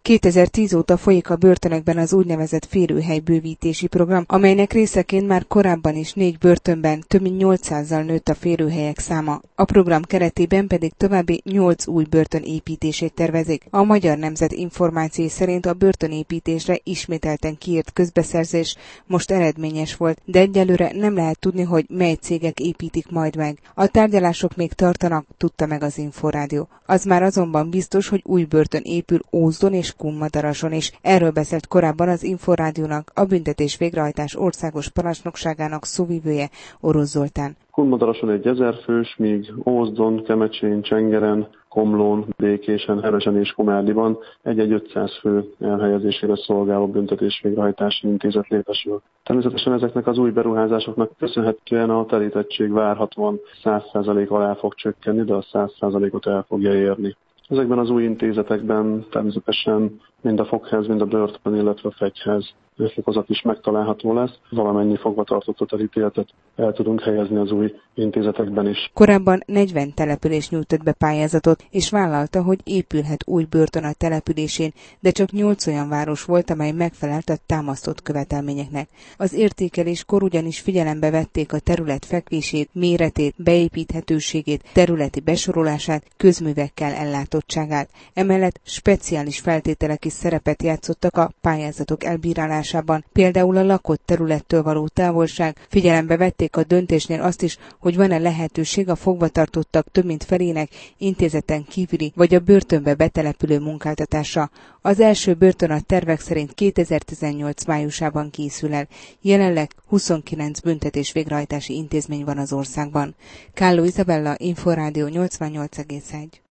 2010 óta folyik a börtönökben az úgynevezett férőhelybővítési program, amelynek részeként már korábban is 4 börtönben több mint 800-zal nőtt a férőhelyek száma. A program keretében pedig további 8 új börtön építését tervezik. A Magyar Nemzet információi szerint a börtönépítésre ismételten kiírt közbeszerzés most eredményes volt, de egyelőre nem lehet tudni, hogy mely cégek építik majd meg. A tárgyalások még tartanak, tudta meg az Inforádió. Az már azonban biztos, hogy új börtön épül Ózdon és Kunmadarason is. Erről beszélt korábban az Inforádiónak a büntetés végrehajtás országos parancsnokságának szóvivője, Orosz Zoltán. Kunmadarason egy 1000 fős, míg Ózdon, Kemecsén, Csengeren, Komlón, Békésen, Hevesen és Komárdiban egy 500 fő elhelyezésére szolgáló büntetés-végrehajtási intézet létesül. Természetesen ezeknek az új beruházásoknak köszönhetően a telítettség várhatóan 100% alá fog csökkenni, de a 100%-ot el fogja érni. Ezekben az új intézetekben természetesen mind a fogház, mind a börtön, illetve a fegyház fokozat is megtalálható lesz. Valamennyi fogvatartottat, elítéltet el tudunk helyezni az új intézetekben is. Korábban 40 település nyújtott be pályázatot, és vállalta, hogy épülhet új börtön a településén, de csak 8 olyan város volt, amely megfelelt a támasztott követelményeknek. Az értékeléskor ugyanis figyelembe vették a terület fekvését, méretét, beépíthetőségét, területi besorolását, közművekkel ellátottságát. Emellett speciális feltételek is szerepet játszottak a pályázatok elbírálásában, például a lakott területtől való távolság. Figyelembe vették a döntésnél azt is, hogy van-e lehetőség a fogvatartottak több mint felének intézeten kívüli vagy a börtönbe betelepülő munkáltatása. Az első börtön a tervek szerint 2018 májusában készül el. Jelenleg 29 büntetés végrehajtási intézmény van az országban. Kálló Izabella, Inforádió 88,1.